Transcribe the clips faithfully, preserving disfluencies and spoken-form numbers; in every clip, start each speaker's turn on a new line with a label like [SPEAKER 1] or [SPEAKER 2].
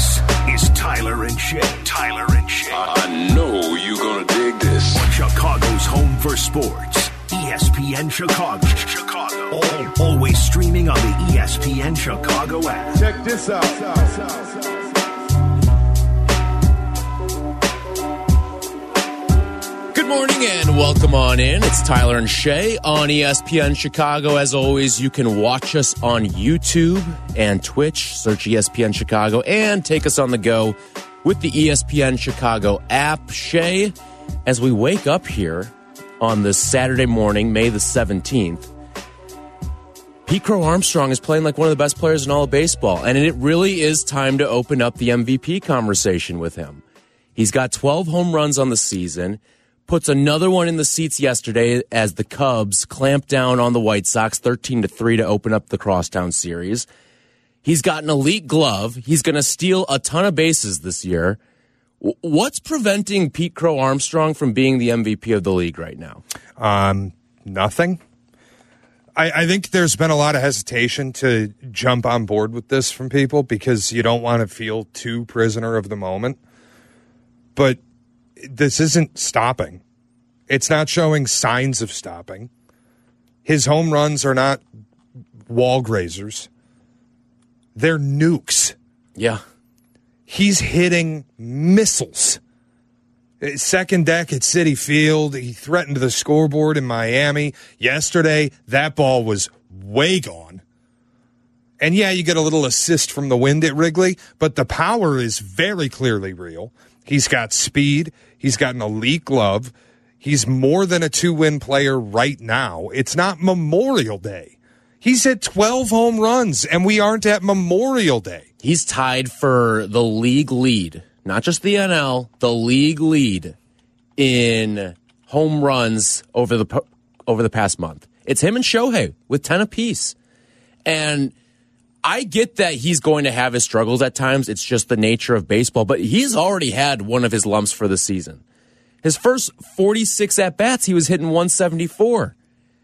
[SPEAKER 1] This is Tyler and Shay. Tyler and Shay.
[SPEAKER 2] I know you're going to dig this.
[SPEAKER 1] On Chicago's home for sports. E S P N Chicago. Chicago. All, always streaming on the E S P N Chicago app.
[SPEAKER 3] Check this out.
[SPEAKER 4] Good morning and welcome on in. It's Tyler and Shay on E S P N Chicago. As always, you can watch us on YouTube and Twitch. Search E S P N Chicago and take us on the go with the E S P N Chicago app. Shay, as we wake up here on this Saturday morning, May the seventeenth, Pete Crow Armstrong is playing like one of the best players in all of baseball, and it really is time to open up the M V P conversation with him. He's got twelve home runs on the season, puts another one in the seats yesterday as the Cubs clamp down on the White Sox thirteen to three to open up the Crosstown series. He's got an elite glove. He's going to steal a ton of bases this year. What's preventing Pete Crow Armstrong from being the M V P of the league right now?
[SPEAKER 5] Um, nothing. I, I think there's been a lot of hesitation to jump on board with this from people because you don't want to feel too prisoner of the moment. But this isn't stopping. It's not showing signs of stopping. His home runs are not wall grazers. They're nukes.
[SPEAKER 4] Yeah.
[SPEAKER 5] He's hitting missiles. Second deck at Citi Field. He threatened the scoreboard in Miami. Yesterday, that ball was way gone. And yeah, you get a little assist from the wind at Wrigley, but the power is very clearly real. He's got speed. He's got an elite glove. He's more than a two-win player right now. It's not Memorial Day. He's hit twelve home runs, and we aren't at Memorial Day.
[SPEAKER 4] He's tied for the league lead, not just the N L, the league lead in home runs over the over the past month. It's him and Shohei with ten apiece. And I get that he's going to have his struggles at times. It's just the nature of baseball. But he's already had one of his lumps for the season. His first forty-six at-bats, he was hitting one seventy-four.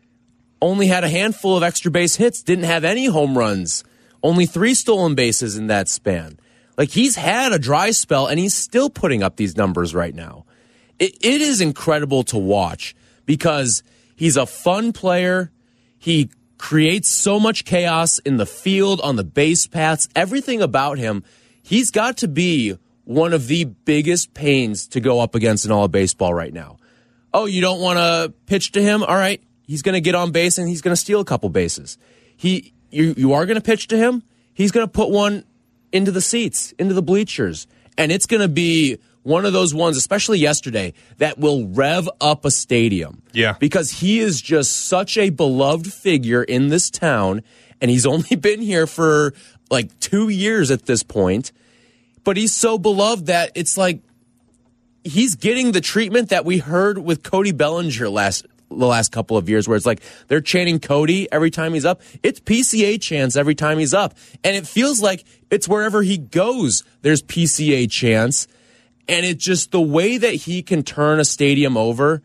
[SPEAKER 4] Only had a handful of extra base hits. Didn't have any home runs. Only three stolen bases in that span. Like, he's had a dry spell, and he's still putting up these numbers right now. It, it is incredible to watch because he's a fun player. He creates so much chaos in the field, on the base paths, everything about him. He's got to be one of the biggest pains to go up against in all of baseball right now. Oh, you don't want to pitch to him? All right, he's going to get on base and he's going to steal a couple bases. He, you, you are going to pitch to him? He's going to put one into the seats, into the bleachers, and it's going to be one of those ones, especially yesterday, that will rev up a stadium.
[SPEAKER 5] Yeah.
[SPEAKER 4] Because he is just such a beloved figure in this town, and he's only been here for like two years at this point. But he's so beloved that it's like he's getting the treatment that we heard with Cody Bellinger last the last couple of years, where it's like they're chanting Cody every time he's up. It's P C A chants every time he's up. And it feels like it's wherever he goes, there's P C A chants. And it's just the way that he can turn a stadium over.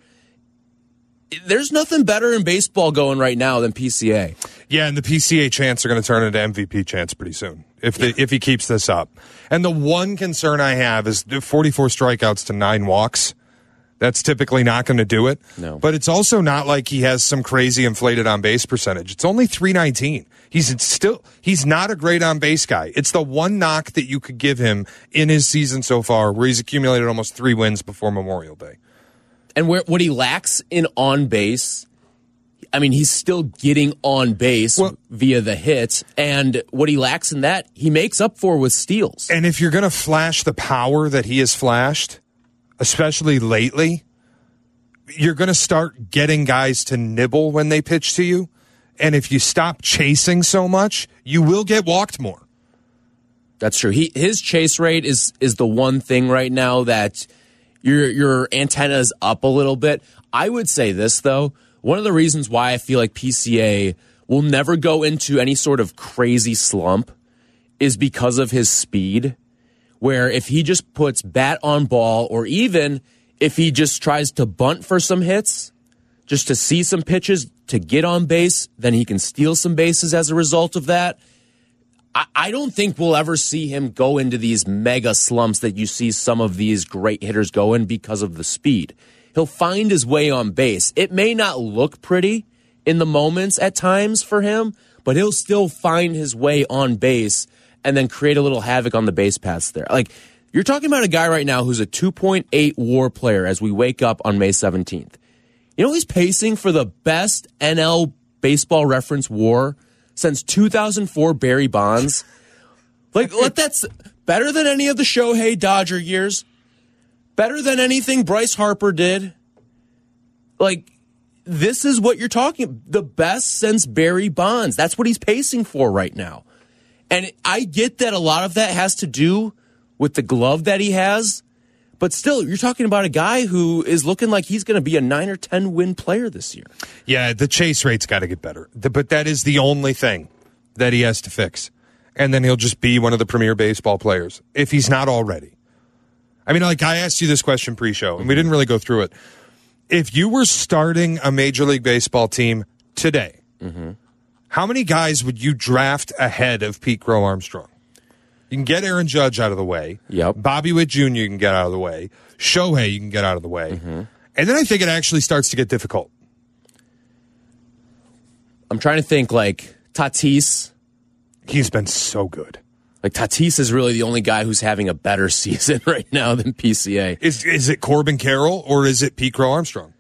[SPEAKER 4] There's nothing better in baseball going right now than P C A.
[SPEAKER 5] Yeah, and the P C A chants are going to turn into M V P chants pretty soon if the, if he keeps this up. And the one concern I have is the forty-four strikeouts to nine walks. That's typically not going to do it.
[SPEAKER 4] No.
[SPEAKER 5] But it's also not like he has some crazy inflated on-base percentage. It's only three nineteen. He's still he's not a great on-base guy. It's the one knock that you could give him in his season so far, where he's accumulated almost three wins before Memorial Day.
[SPEAKER 4] And where what he lacks in on-base, I mean, he's still getting on base well, via the hits, and what he lacks in that, he makes up for with steals.
[SPEAKER 5] And if you're going to flash the power that he has flashed, especially lately, you're going to start getting guys to nibble when they pitch to you. And if you stop chasing so much, you will get walked more.
[SPEAKER 4] That's true. He his chase rate is is the one thing right now that your your antenna's up a little bit. I would say this, though. One of the reasons why I feel like P C A will never go into any sort of crazy slump is because of his speed, where if he just puts bat on ball, or even if he just tries to bunt for some hits, just to see some pitches, to get on base, then he can steal some bases as a result of that. I, I don't think we'll ever see him go into these mega slumps that you see some of these great hitters go in because of the speed. He'll find his way on base. It may not look pretty in the moments at times for him, but he'll still find his way on base and then create a little havoc on the base paths there. Like, you're talking about a guy right now who's a two point eight WAR player as we wake up on May seventeenth. You know, he's pacing for the best N L Baseball Reference WAR since two thousand four Barry Bonds. Like, let that's better than any of the Shohei Dodger years. Better than anything Bryce Harper did. Like, this is what you're talking, the best since Barry Bonds. That's what he's pacing for right now. And I get that a lot of that has to do with the glove that he has, but still, you're talking about a guy who is looking like he's going to be a nine or ten win player this year.
[SPEAKER 5] Yeah, the chase rate's got to get better, but that is the only thing that he has to fix. And then he'll just be one of the premier baseball players, if he's not already. I mean, like, I asked you this question pre-show, and we didn't really go through it. If you were starting a Major League Baseball team today, mm-hmm. how many guys would you draft ahead of Pete Crow Armstrong? You can get Aaron Judge out of the way.
[SPEAKER 4] Yep.
[SPEAKER 5] Bobby Witt Junior you can get out of the way. Shohei you can get out of the way. Mm-hmm. And then I think it actually starts to get difficult.
[SPEAKER 4] I'm trying to think, like, Tatis.
[SPEAKER 5] He's been so good.
[SPEAKER 4] Like, Tatis is really the only guy who's having a better season right now than P C A.
[SPEAKER 5] Is is it Corbin Carroll or is it Pete Crow Armstrong?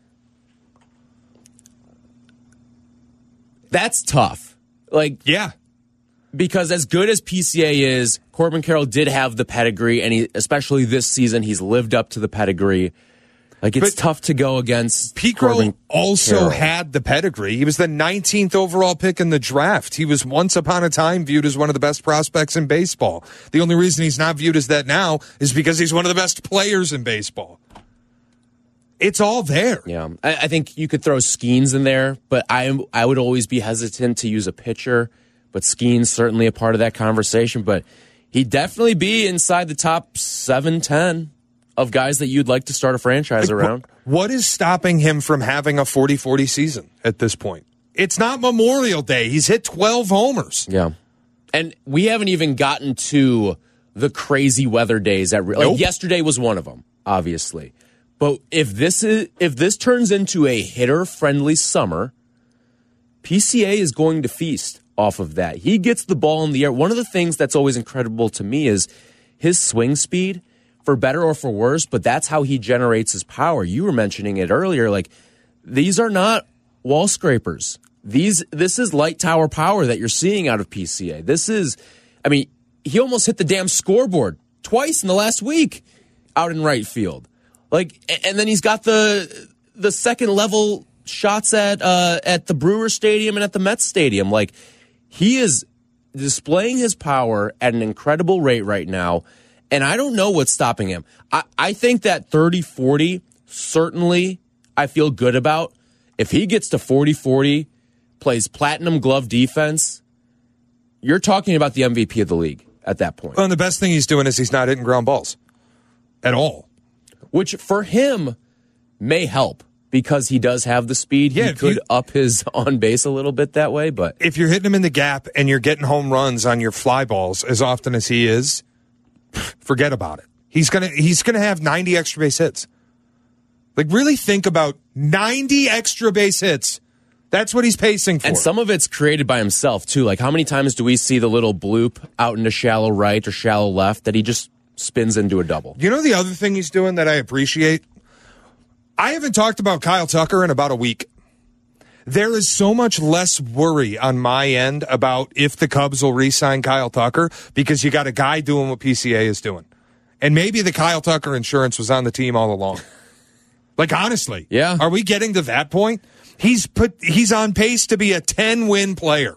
[SPEAKER 4] That's tough. Like,
[SPEAKER 5] yeah.
[SPEAKER 4] Because as good as P C A is, Corbin Carroll did have the pedigree, and he, especially this season, he's lived up to the pedigree. Like, it's but tough to go against
[SPEAKER 5] Pete Crow
[SPEAKER 4] Corbin
[SPEAKER 5] also
[SPEAKER 4] Carroll.
[SPEAKER 5] had the pedigree. He was the nineteenth overall pick in the draft. He was once upon a time viewed as one of the best prospects in baseball. The only reason he's not viewed as that now is because he's one of the best players in baseball. It's all there.
[SPEAKER 4] Yeah, I, I think you could throw Skeens in there, but I I would always be hesitant to use a pitcher. But Skeens certainly a part of that conversation. But he'd definitely be inside the top seven, ten of guys that you'd like to start a franchise like, around.
[SPEAKER 5] What is stopping him from having a forty forty season at this point? It's not Memorial Day. He's hit twelve homers.
[SPEAKER 4] Yeah. And we haven't even gotten to the crazy weather days. At, like,
[SPEAKER 5] nope.
[SPEAKER 4] Yesterday was one of them, obviously. But if this is if this turns into a hitter-friendly summer, P C A is going to feast off of that. He gets the ball in the air. One of the things that's always incredible to me is his swing speed, for better or for worse, but that's how he generates his power. You were mentioning it earlier. Like, these are not wall scrapers. These This is light tower power that you're seeing out of P C A. This is, I mean, he almost hit the damn scoreboard twice in the last week out in right field. Like, and then he's got the the second level shots at uh, at the Brewers Stadium and at the Mets Stadium. Like, he is displaying his power at an incredible rate right now, and I don't know what's stopping him. I, I think that thirty forty, certainly I feel good about. If he gets to forty forty, plays platinum glove defense, you're talking about the M V P of the league at that point.
[SPEAKER 5] Well, and the best thing he's doing is he's not hitting ground balls at all.
[SPEAKER 4] Which, for him, may help. Because he does have the speed,
[SPEAKER 5] yeah,
[SPEAKER 4] he could
[SPEAKER 5] you,
[SPEAKER 4] up his on base a little bit that way. But
[SPEAKER 5] if you're hitting him in the gap and you're getting home runs on your fly balls as often as he is, forget about it. He's gonna he's gonna have ninety extra base hits. Like, really think about ninety extra base hits. That's what he's pacing for.
[SPEAKER 4] And some of it's created by himself too. Like, how many times do we see the little bloop out into shallow right or shallow left that he just spins into a double?
[SPEAKER 5] You know the other thing he's doing that I appreciate? I haven't talked about Kyle Tucker in about a week. There is so much less worry on my end about if the Cubs will re-sign Kyle Tucker because you got a guy doing what P C A is doing. And maybe the Kyle Tucker insurance was on the team all along. Like, honestly.
[SPEAKER 4] Yeah.
[SPEAKER 5] Are we getting to that point? He's put he's on pace to be a ten-win player.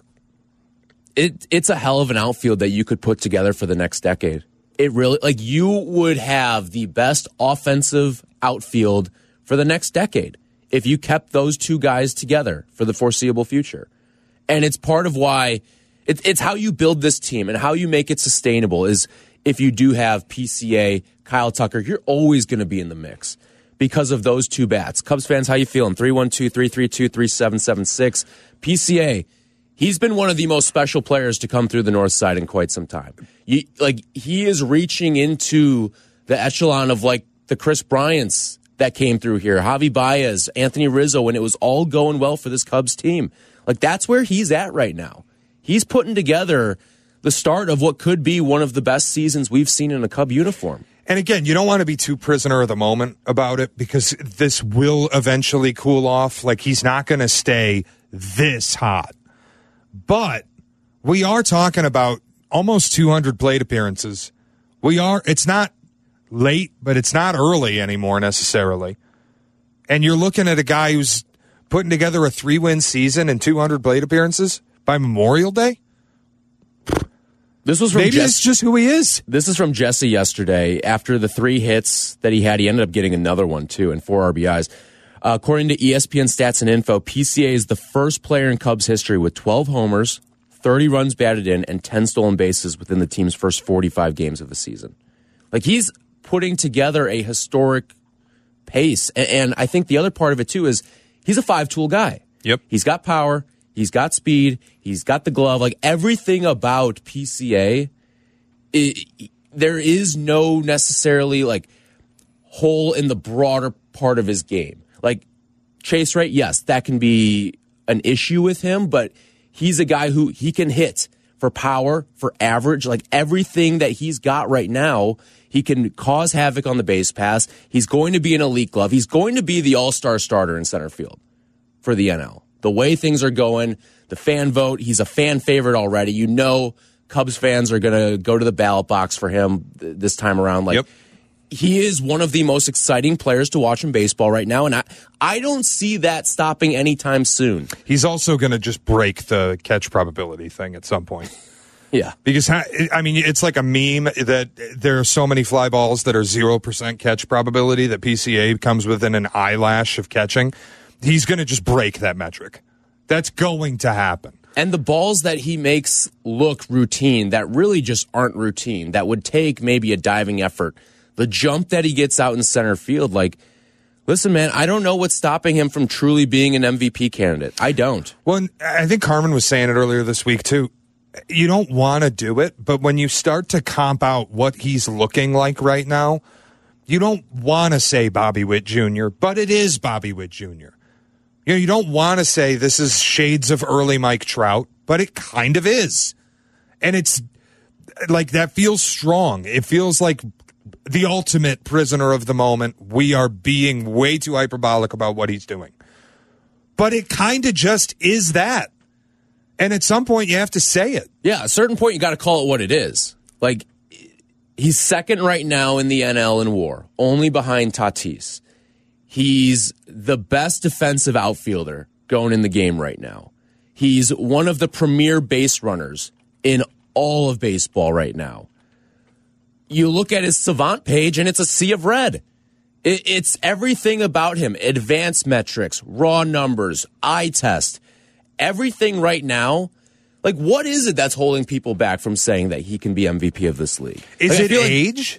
[SPEAKER 4] It it's a hell of an outfield that you could put together for the next decade. It really, like, you would have the best offensive outfield for the next decade if you kept those two guys together for the foreseeable future. And it's part of why it, it's how you build this team and how you make it sustainable is if you do have P C A, Kyle Tucker, you're always going to be in the mix because of those two bats. Cubs fans, how you feeling? three one two, three three two, three seven seven six. P C A He's been one of the most special players to come through the North Side in quite some time. You, like he is reaching into the echelon of like the Chris Bryants that came through here, Javi Baez, Anthony Rizzo, when it was all going well for this Cubs team. Like that's where he's at right now. He's putting together the start of what could be one of the best seasons we've seen in a Cub uniform.
[SPEAKER 5] And again, you don't want to be too prisoner of the moment about it because this will eventually cool off. Like he's not going to stay this hot. But we are talking about almost two hundred plate appearances. We are, it's not late, but it's not early anymore necessarily. And you're looking at a guy who's putting together a three-win season and two hundred plate appearances by Memorial Day.
[SPEAKER 4] This was from
[SPEAKER 5] Maybe
[SPEAKER 4] Jess-
[SPEAKER 5] it's just who he is.
[SPEAKER 4] This is from Jesse yesterday. After the three hits that he had, he ended up getting another one, too, and four R B Is. Uh, according to E S P N Stats and Info, P C A is the first player in Cubs history with twelve homers, thirty runs batted in, and ten stolen bases within the team's first forty-five games of the season. Like, he's putting together a historic pace. And, and I think the other part of it, too, is he's a five-tool guy.
[SPEAKER 5] Yep.
[SPEAKER 4] He's got power. He's got speed. He's got the glove. Like, everything about P C A, it, there is no necessarily, like, hole in the broader part of his game. Like, chase rate, yes, that can be an issue with him, but he's a guy who he can hit for power, for average. Like, everything that he's got right now, he can cause havoc on the base pass. He's going to be an elite glove. He's going to be the all-star starter in center field for the N L. The way things are going, the fan vote, he's a fan favorite already. You know Cubs fans are going to go to the ballot box for him th- this time around. Like,
[SPEAKER 5] yep.
[SPEAKER 4] He is one of the most exciting players to watch in baseball right now, and I, I don't see that stopping anytime soon.
[SPEAKER 5] He's also going to just break the catch probability thing at some point.
[SPEAKER 4] Yeah.
[SPEAKER 5] Because, I mean, it's like a meme that there are so many fly balls that are zero percent catch probability that P C A comes within an eyelash of catching. He's going to just break that metric. That's going to happen.
[SPEAKER 4] And the balls that he makes look routine, that really just aren't routine, that would take maybe a diving effort. The jump that he gets out in center field, like, listen, man, I don't know what's stopping him from truly being an M V P candidate. I don't.
[SPEAKER 5] Well, I think Carmen was saying it earlier this week, too. You don't want to do it, but when you start to comp out what he's looking like right now, you don't want to say Bobby Witt Junior, but it is Bobby Witt Junior You know, you don't want to say this is shades of early Mike Trout, but it kind of is. And it's like that feels strong. It feels like the ultimate prisoner of the moment. We are being way too hyperbolic about what he's doing. But it kind of just is that. And at some point, you have to say it.
[SPEAKER 4] Yeah, at a certain point, you got to call it what it is. Like, he's second right now in the N L in WAR, only behind Tatis. He's the best defensive outfielder going in the game right now. He's one of the premier base runners in all of baseball right now. You look at his Savant page, and it's a sea of red. It, it's everything about him. Advanced metrics, raw numbers, eye test. Everything right now, like, what is it that's holding people back from saying that he can be M V P of this league?
[SPEAKER 5] Is
[SPEAKER 4] Like, I
[SPEAKER 5] it
[SPEAKER 4] feel like-
[SPEAKER 5] age?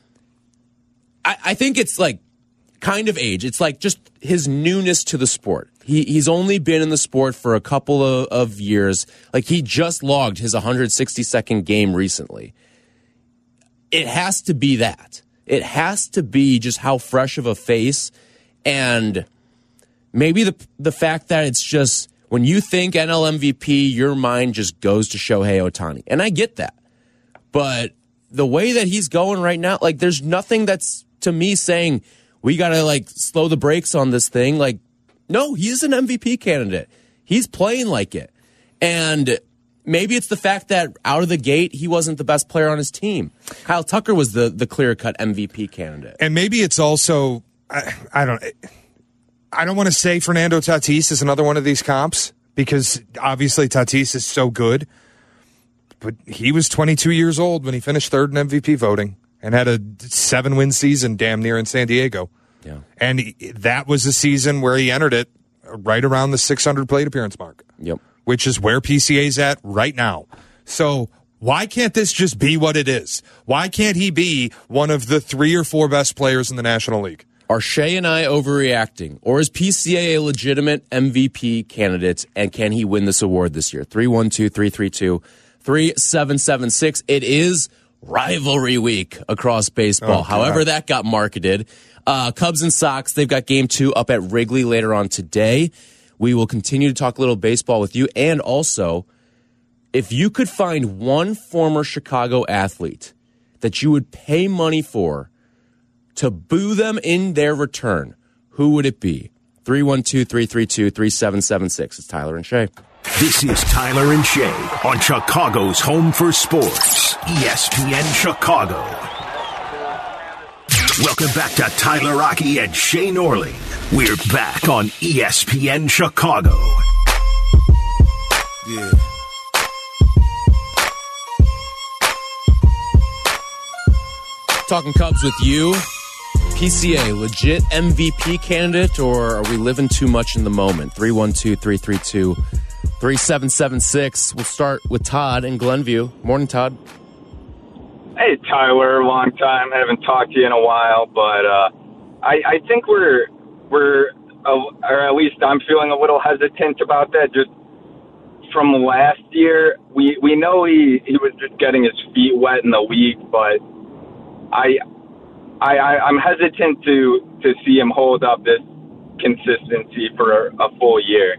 [SPEAKER 4] I, I think it's, like, kind of age. It's, like, just his newness to the sport. He He's only been in the sport for a couple of, of years. Like, he just logged his one hundred sixty-second game recently. It has to be that. It has to be just how fresh of a face, and maybe the the fact that it's just, when you think N L M V P, your mind just goes to Shohei Ohtani. And I get that. But the way that he's going right now, like, there's nothing that's, to me, saying we got to, like, slow the brakes on this thing. Like, no, he's an M V P candidate. He's playing like it. And maybe it's the fact that out of the gate, he wasn't the best player on his team. Kyle Tucker was the, the clear-cut M V P candidate.
[SPEAKER 5] And maybe it's also, I, I don't I don't want to say Fernando Tatis is another one of these comps, because obviously Tatis is so good. But he was twenty-two years old when he finished third in M V P voting and had a seven-win season damn near in San Diego.
[SPEAKER 4] Yeah.
[SPEAKER 5] And he, that was a season where he entered it right around the six hundred plate appearance mark.
[SPEAKER 4] Yep.
[SPEAKER 5] Which is where P C A's at right now. So why can't this just be what it is? Why can't he be one of the three or four best players in the National League?
[SPEAKER 4] Are Shea and I overreacting, or is P C A a legitimate M V P candidate, and can he win this award this year? three one two, three three two, three seven seven six. It is rivalry week across baseball.
[SPEAKER 5] Oh,
[SPEAKER 4] However
[SPEAKER 5] God.
[SPEAKER 4] that got marketed. Uh, Cubs and Sox, they've got game two up at Wrigley later on today. We will continue to talk a little baseball with you. And also, if you could find one former Chicago athlete that you would pay money for to boo them in their return, who would it be? three one two, three three two, three seven seven six. It's Tyler and Shay.
[SPEAKER 1] This is Tyler and Shay on Chicago's Home for Sports, E S P N Chicago. Welcome back to Tyler Rocky and Shay Norling. We're back on E S P N Chicago.
[SPEAKER 3] Yeah.
[SPEAKER 4] Talking Cubs with you. P C A, legit M V P candidate, or are we living too much in the moment? three one two, three three two, three seven seven six. We'll start with Todd in Glenview. Morning, Todd.
[SPEAKER 6] Hey, Tyler, long time. Haven't talked to you in a while, but uh, I, I think we're, we're uh, or at least I'm feeling a little hesitant about that. Just from last year, we, we know he, he was just getting his feet wet in the league, but I, I, I, I'm hesitant to, to see him hold up this consistency for a, a full year.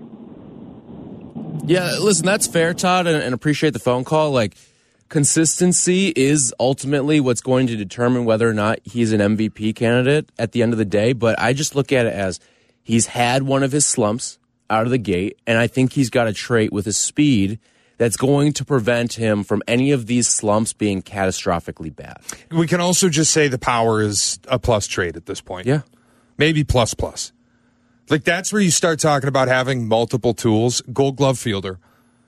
[SPEAKER 4] Yeah, listen, that's fair, Todd, and, and appreciate the phone call. Like, consistency is ultimately what's going to determine whether or not he's an M V P candidate at the end of the day. But I just look at it as he's had one of his slumps out of the gate, and I think he's got a trait with his speed that's going to prevent him from any of these slumps being catastrophically bad.
[SPEAKER 5] We can also just say the power is a plus trait at this point.
[SPEAKER 4] Yeah.
[SPEAKER 5] Maybe plus plus. Like, that's where you start talking about having multiple tools. Gold glove fielder.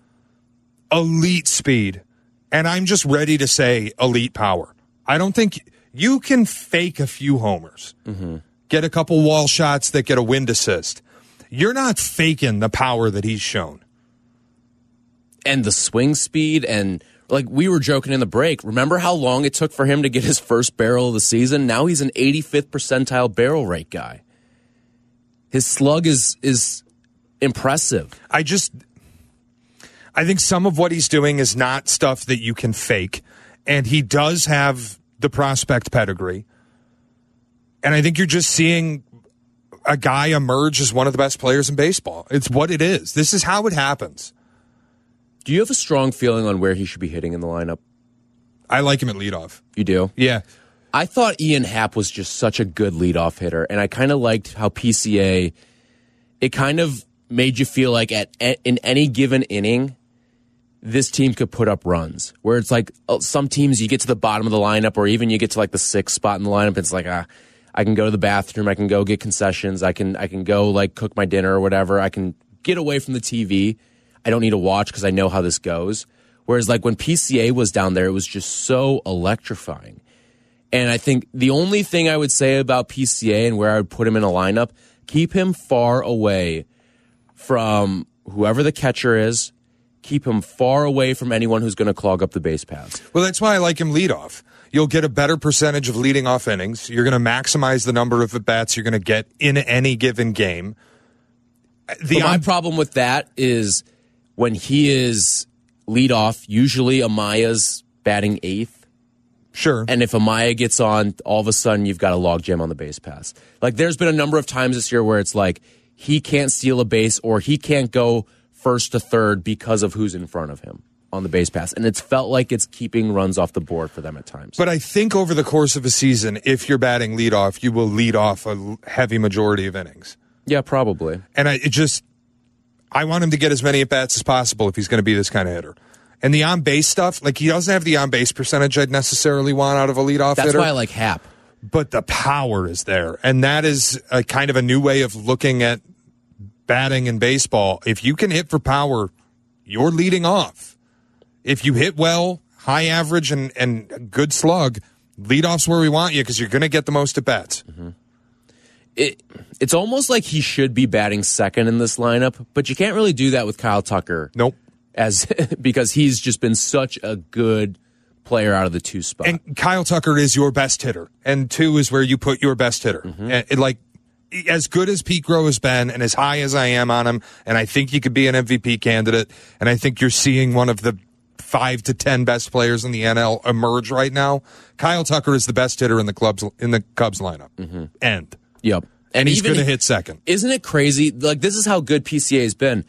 [SPEAKER 5] Elite speed. And I'm just ready to say elite power. I don't think you can fake a few homers. Mm-hmm. Get a couple wall shots that get a wind assist. You're not faking the power that he's shown.
[SPEAKER 4] And the swing speed, and like we were joking in the break, remember how long it took for him to get his first barrel of the season? Now he's an eighty-fifth percentile barrel rate guy. His slug is is impressive.
[SPEAKER 5] I just, I think some of what he's doing is not stuff that you can fake. And he does have the prospect pedigree. And I think you're just seeing a guy emerge as one of the best players in baseball. It's what it is. This is how it happens.
[SPEAKER 4] Do you have a strong feeling on where he should be hitting in the lineup?
[SPEAKER 5] I like him at leadoff.
[SPEAKER 4] You do?
[SPEAKER 5] Yeah.
[SPEAKER 4] I thought Ian Happ was just such a good leadoff hitter, and I kind of liked how P C A, it kind of made you feel like at in any given inning, this team could put up runs. Where it's like some teams, you get to the bottom of the lineup, or even you get to like the sixth spot in the lineup, it's like, ah, I can go to the bathroom, I can go get concessions, I can I can go like cook my dinner or whatever, I can get away from the T V. I don't need to watch because I know how this goes. Whereas like when P C A was down there, it was just so electrifying. And I think the only thing I would say about P C A and where I would put him in a lineup, keep him far away from whoever the catcher is. Keep him far away from anyone who's going to clog up the base paths.
[SPEAKER 5] Well, that's why I like him leadoff. You'll get a better percentage of leading off innings. You're going to maximize the number of at-bats you're going to get in any given game. The
[SPEAKER 4] but my
[SPEAKER 5] on-
[SPEAKER 4] problem with that is when he is leadoff, usually Amaya's batting eighth.
[SPEAKER 5] Sure.
[SPEAKER 4] And if Amaya gets on, all of a sudden you've got a logjam on the base pass. Like there's been a number of times this year where it's like he can't steal a base or he can't go first to third because of who's in front of him on the base pass. And it's felt like it's keeping runs off the board for them at times.
[SPEAKER 5] But I think over the course of a season, if you're batting leadoff, you will lead off a heavy majority of innings.
[SPEAKER 4] Yeah, probably.
[SPEAKER 5] And I it just, I want him to get as many at-bats as possible if he's going to be this kind of hitter. And the on-base stuff, like he doesn't have the on-base percentage I'd necessarily want out of a leadoff
[SPEAKER 4] That's
[SPEAKER 5] hitter.
[SPEAKER 4] why I like Happ.
[SPEAKER 5] But the power is there. And that is a kind of a new way of looking at batting in baseball. If you can hit for power, you're leading off. If you hit well, high average, and, and good slug, leadoff's where we want you because you're going to get the most at-bats.
[SPEAKER 4] Mm-hmm. It, it's almost like he should be batting second in this lineup, but you can't really do that with Kyle Tucker.
[SPEAKER 5] Nope.
[SPEAKER 4] As because he's just been such a good player out of the two spot.
[SPEAKER 5] And Kyle Tucker is your best hitter, and two is where you put your best hitter. Mm-hmm. And, and like, as good as Pete Crow has been, and as high as I am on him, and I think he could be an M V P candidate, and I think you're seeing one of the five to ten best players in the N L emerge right now. Kyle Tucker is the best hitter in the clubs in the Cubs lineup. Mm-hmm. End.
[SPEAKER 4] Yep.
[SPEAKER 5] And, and he's going to hit second.
[SPEAKER 4] Isn't it crazy? Like, this is how good P C A has been.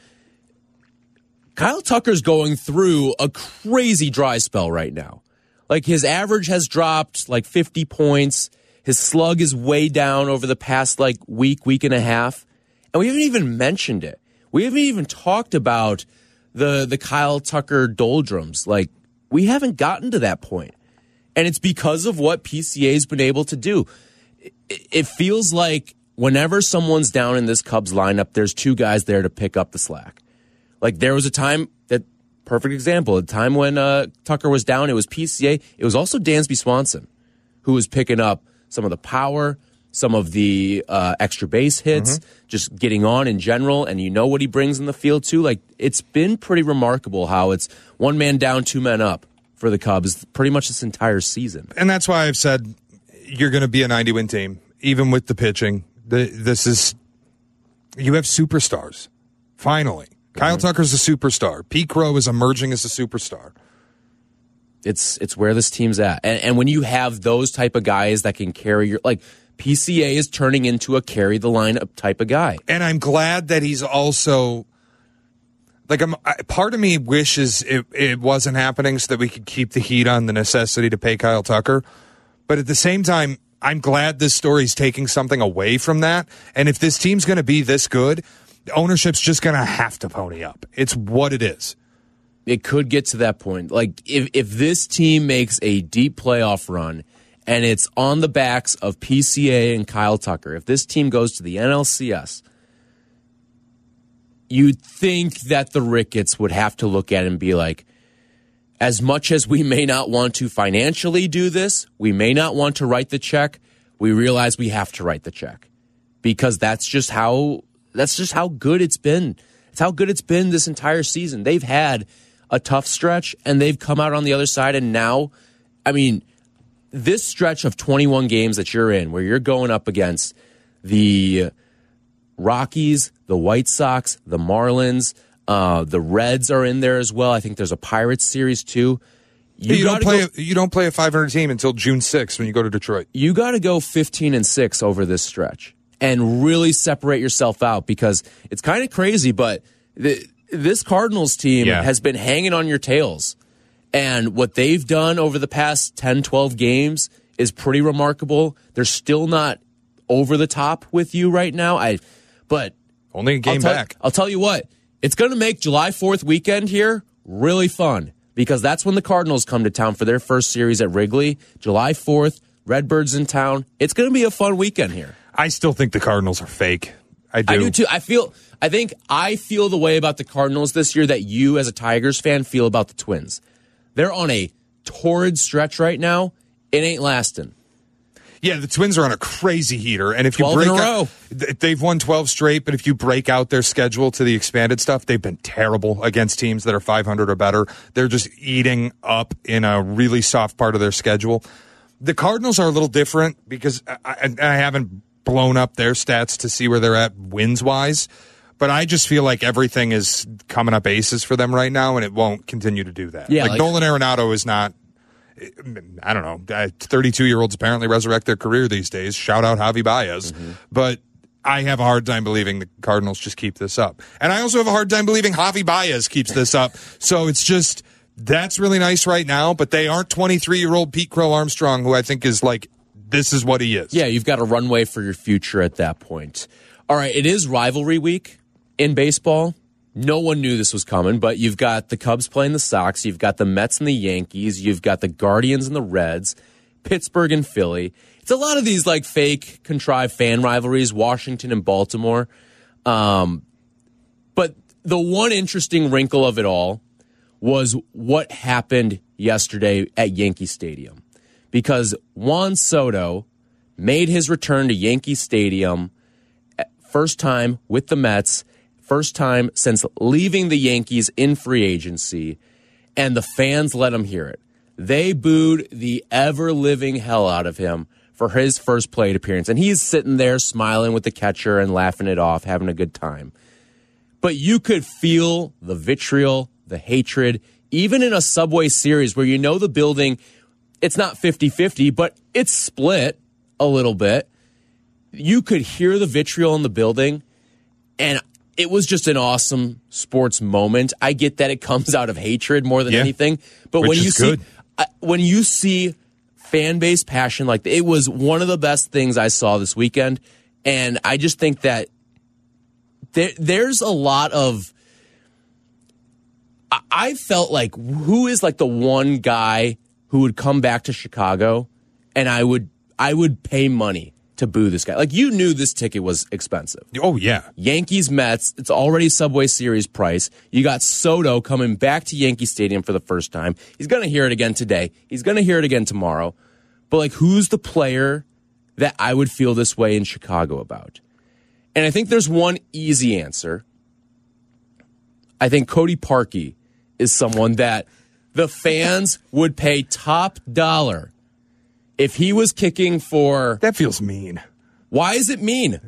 [SPEAKER 4] Kyle Tucker's going through a crazy dry spell right now. Like, his average has dropped like fifty points. His slug is way down over the past like week, week and a half. And we haven't even mentioned it. We haven't even talked about the the Kyle Tucker doldrums. Like, we haven't gotten to that point. And it's because of what P C A's been able to do. It, it feels like whenever someone's down in this Cubs lineup, there's two guys there to pick up the slack. Like, there was a time that, perfect example, a time when uh, Tucker was down, it was P C A. It was also Dansby Swanson who was picking up some of the power, some of the uh, extra base hits, mm-hmm. just getting on in general, and you know what he brings in the field too. Like, it's been pretty remarkable how it's one man down, two men up for the Cubs pretty much this entire season.
[SPEAKER 5] And that's why I've said you're going to be a ninety-win team, even with the pitching. The, this is, you have superstars, finally. Mm-hmm. Kyle Tucker's a superstar. Pete Crow is emerging as a superstar.
[SPEAKER 4] It's it's where this team's at. And, and when you have those type of guys that can carry your, like, P C A is turning into a carry the lineup type of guy.
[SPEAKER 5] And I'm glad that he's also, like, I'm, I, part of me wishes it, it wasn't happening so that we could keep the heat on the necessity to pay Kyle Tucker. But at the same time, I'm glad this story's taking something away from that. And if this team's going to be this good, the ownership's just going to have to pony up. It's what it is.
[SPEAKER 4] It could get to that point. Like, if, if this team makes a deep playoff run and it's on the backs of P C A and Kyle Tucker, if this team goes to the N L C S, you'd think that the Ricketts would have to look at it and be like, as much as we may not want to financially do this, we may not want to write the check, we realize we have to write the check. Because that's just how that's just how good it's been. It's how good it's been this entire season. They've had a tough stretch, and they've come out on the other side, and now, I mean, this stretch of twenty-one games that you're in, where you're going up against the Rockies, the White Sox, the Marlins, uh, the Reds are in there as well. I think there's a Pirates series too.
[SPEAKER 5] You, you don't play. Go, a, you don't play a five hundred team until June sixth when you go to Detroit.
[SPEAKER 4] You got to go fifteen and six over this stretch and really separate yourself out, because it's kind of crazy, but the, this Cardinals team yeah. has been hanging on your tails. And what they've done over the past ten, twelve games is pretty remarkable. They're still not over the top with you right now. I, but
[SPEAKER 5] only a game
[SPEAKER 4] I'll tell,
[SPEAKER 5] back.
[SPEAKER 4] I'll tell you what, it's going to make July fourth weekend here really fun, because that's when the Cardinals come to town for their first series at Wrigley. July fourth, Redbirds in town. It's going to be a fun weekend here.
[SPEAKER 5] I still think the Cardinals are fake. I do.
[SPEAKER 4] I do too. I feel. I think I feel the way about the Cardinals this year that you, as a Tigers fan, feel about the Twins. They're on a torrid stretch right now. It ain't lasting.
[SPEAKER 5] Yeah, the Twins are on a crazy heater, and if you
[SPEAKER 4] twelve
[SPEAKER 5] break
[SPEAKER 4] in a
[SPEAKER 5] out,
[SPEAKER 4] row.
[SPEAKER 5] they've won twelve straight. But if you break out their schedule to the expanded stuff, they've been terrible against teams that are five hundred or better. They're just eating up in a really soft part of their schedule. The Cardinals are a little different because I, I haven't blown up their stats to see where they're at wins wise, but I just feel like everything is coming up aces for them right now, and it won't continue to do that.
[SPEAKER 4] Yeah,
[SPEAKER 5] like,
[SPEAKER 4] like
[SPEAKER 5] Nolan Arenado is not. I don't know. thirty-two-year-olds apparently resurrect their career these days. Shout out Javi Baez. Mm-hmm. But I have a hard time believing the Cardinals just keep this up. And I also have a hard time believing Javi Baez keeps this up. So it's just, that's really nice right now, but they aren't twenty-three-year-old Pete Crow Armstrong, who I think is like, this is what he is.
[SPEAKER 4] Yeah, you've got a runway for your future at that point. All right, it is rivalry week in baseball. No one knew this was coming, but you've got the Cubs playing the Sox, you've got the Mets and the Yankees, you've got the Guardians and the Reds, Pittsburgh and Philly. It's a lot of these like fake, contrived fan rivalries, Washington and Baltimore. Um, but the one interesting wrinkle of it all was what happened yesterday at Yankee Stadium. Because Juan Soto made his return to Yankee Stadium, first time with the Mets, first time since leaving the Yankees in free agency, and the fans let him hear it. They booed the ever-living hell out of him for his first plate appearance. And he's sitting there smiling with the catcher and laughing it off, having a good time. But you could feel the vitriol, the hatred, even in a Subway Series where you know the building, it's not fifty-fifty, but it's split a little bit. You could hear the vitriol in the building, and it was just an awesome sports moment. I get that it comes out of hatred more than
[SPEAKER 5] yeah.
[SPEAKER 4] anything, but
[SPEAKER 5] Which
[SPEAKER 4] when you
[SPEAKER 5] is
[SPEAKER 4] see
[SPEAKER 5] good.
[SPEAKER 4] uh, when you see fan base passion like that, it was one of the best things I saw this weekend, and I just think that there, there's a lot of. I, I felt like who is like the one guy who would come back to Chicago, and I would I would pay money to boo this guy. Like, you knew this ticket was expensive.
[SPEAKER 5] Oh, yeah.
[SPEAKER 4] Yankees, Mets, it's already Subway Series price. You got Soto coming back to Yankee Stadium for the first time. He's going to hear it again today. He's going to hear it again tomorrow. But, like, who's the player that I would feel this way in Chicago about? And I think there's one easy answer. I think Cody Parkey is someone that the fans would pay top dollar if he was kicking for...
[SPEAKER 5] That feels mean.
[SPEAKER 4] Why is it mean?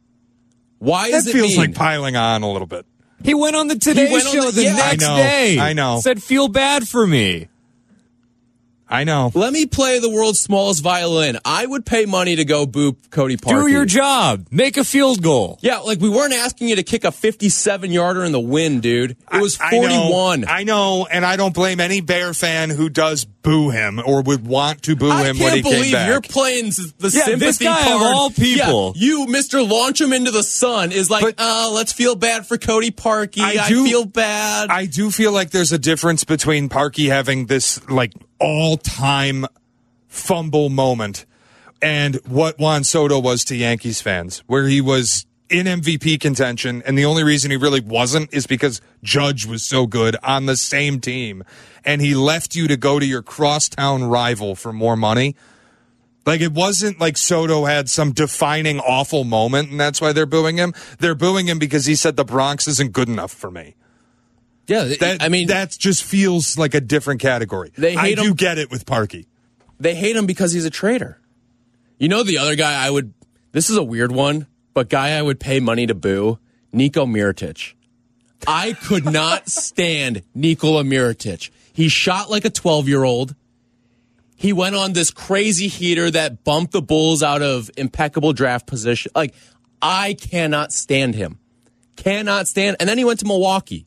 [SPEAKER 4] Why
[SPEAKER 5] that
[SPEAKER 4] is it
[SPEAKER 5] feels
[SPEAKER 4] mean?
[SPEAKER 5] like piling on a little bit.
[SPEAKER 3] He went on the Today
[SPEAKER 4] went on
[SPEAKER 3] Show
[SPEAKER 4] the-
[SPEAKER 3] the
[SPEAKER 4] yeah.
[SPEAKER 3] next
[SPEAKER 5] I know,
[SPEAKER 3] day.
[SPEAKER 5] I know.
[SPEAKER 3] Said, feel bad for me.
[SPEAKER 5] I know.
[SPEAKER 4] Let me play the world's smallest violin. I would pay money to go boo Cody Parkey.
[SPEAKER 3] Do your job. Make a field goal.
[SPEAKER 4] Yeah, like, we weren't asking you to kick a fifty-seven yarder in the wind, dude. It was
[SPEAKER 5] I- I
[SPEAKER 4] forty-one.
[SPEAKER 5] know, I know, and I don't blame any Bear fan who does boo him or would want to boo
[SPEAKER 4] I
[SPEAKER 5] him
[SPEAKER 4] can't
[SPEAKER 5] when he
[SPEAKER 4] believe
[SPEAKER 5] came back.
[SPEAKER 4] you're playing s- the
[SPEAKER 3] Yeah,
[SPEAKER 4] sympathy
[SPEAKER 3] this guy
[SPEAKER 4] card.
[SPEAKER 3] of all people.
[SPEAKER 4] Yeah, you, Mister Launch him into the sun, is like,
[SPEAKER 5] But-
[SPEAKER 4] oh, let's feel bad for Cody Parkey. I,
[SPEAKER 5] I do-
[SPEAKER 4] feel bad.
[SPEAKER 5] I do feel like there's a difference between Parkey having this like all-time fumble moment and what Juan Soto was to Yankees fans, where he was in M V P contention, and the only reason he really wasn't is because Judge was so good on the same team, and he left you to go to your crosstown rival for more money. Like, it wasn't like Soto had some defining awful moment, and that's why they're booing him. They're booing him because he said the Bronx isn't good enough for me.
[SPEAKER 4] yeah,
[SPEAKER 5] That,
[SPEAKER 4] I mean,
[SPEAKER 5] that just feels like a different category.
[SPEAKER 4] They
[SPEAKER 5] I
[SPEAKER 4] hate
[SPEAKER 5] do
[SPEAKER 4] him-
[SPEAKER 5] get it with Parkey.
[SPEAKER 4] they hate him because he's a traitor. You know, the other guy I would, this is a weird one, but guy I would pay money to boo, Niko Mirotic. I could not stand Nikola Mirotic. He shot like a twelve-year-old. He went on this crazy heater that bumped the Bulls out of impeccable draft position. Like, I cannot stand him. Cannot stand. And then he went to Milwaukee.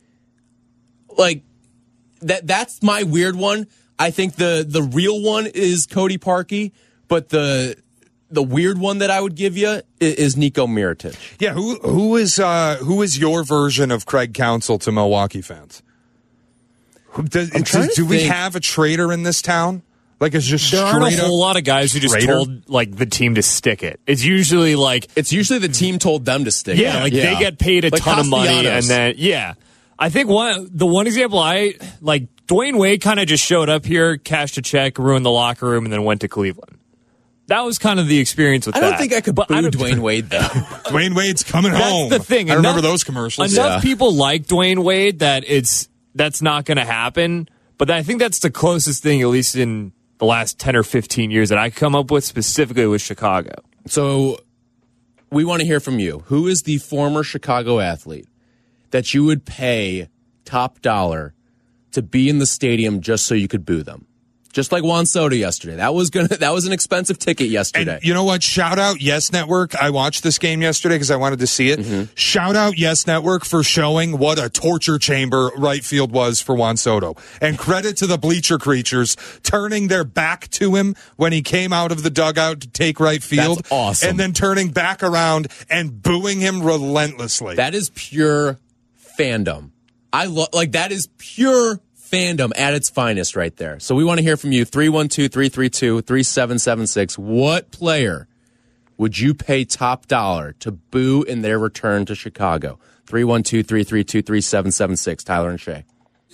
[SPEAKER 4] Like, that that's my weird one. I think the the real one is Cody Parkey, but the the weird one that I would give you is, is Niko Mirotic.
[SPEAKER 5] Yeah, who who is uh, who is your version of Craig Counsell to Milwaukee fans? Who, does,
[SPEAKER 4] I'm
[SPEAKER 5] does,
[SPEAKER 4] trying to
[SPEAKER 5] do we
[SPEAKER 4] think.
[SPEAKER 5] have a traitor in this town? Like, it's just
[SPEAKER 3] There aren't
[SPEAKER 5] straight
[SPEAKER 3] a
[SPEAKER 5] up
[SPEAKER 3] whole lot of guys who just
[SPEAKER 5] traitor?
[SPEAKER 3] told like the team to stick it. It's usually like
[SPEAKER 4] It's usually the team told them to stick.
[SPEAKER 3] yeah,
[SPEAKER 4] it.
[SPEAKER 3] like they get paid a
[SPEAKER 4] Like
[SPEAKER 3] ton of money,
[SPEAKER 4] Castellanos.
[SPEAKER 3] and then yeah. I think one the one example I like Dwayne Wade kind of just showed up here, cashed a check, ruined the locker room, and then went to Cleveland. That was kind of the experience with
[SPEAKER 4] I
[SPEAKER 3] that.
[SPEAKER 4] don't think I could
[SPEAKER 3] But
[SPEAKER 4] boo
[SPEAKER 3] I don't-
[SPEAKER 4] Dwayne Wade though.
[SPEAKER 5] Dwayne Wade's coming
[SPEAKER 3] That's
[SPEAKER 5] home.
[SPEAKER 3] the thing.
[SPEAKER 5] I remember
[SPEAKER 3] Enough-
[SPEAKER 5] those commercials.
[SPEAKER 3] Enough
[SPEAKER 4] Yeah.
[SPEAKER 3] people like Dwayne Wade that it's that's not going to happen. But I think that's the closest thing, at least in the last ten or fifteen years, that I come up with specifically with Chicago.
[SPEAKER 4] So we want to hear from you. Who is the former Chicago athlete that you would pay top dollar to be in the stadium just so you could boo them? Just like Juan Soto yesterday. That was gonna. That was an expensive ticket yesterday.
[SPEAKER 5] And you know what? Shout out Yes Network. I watched this game yesterday because I wanted to see it.
[SPEAKER 4] Mm-hmm.
[SPEAKER 5] Shout out Yes Network for showing what a torture chamber right field was for Juan Soto. And credit to the bleacher creatures turning their back to him when he came out of the dugout to take right field.
[SPEAKER 4] That's awesome.
[SPEAKER 5] And then turning back around and booing him relentlessly.
[SPEAKER 4] That is pure fandom. I love like that is pure fandom at its finest right there. So we want to hear from you. three one two, three three two, three seven seven six. What player would you pay top dollar to boo in their return to Chicago? three one two, three three two, three seven seven six. Tyler and Shay.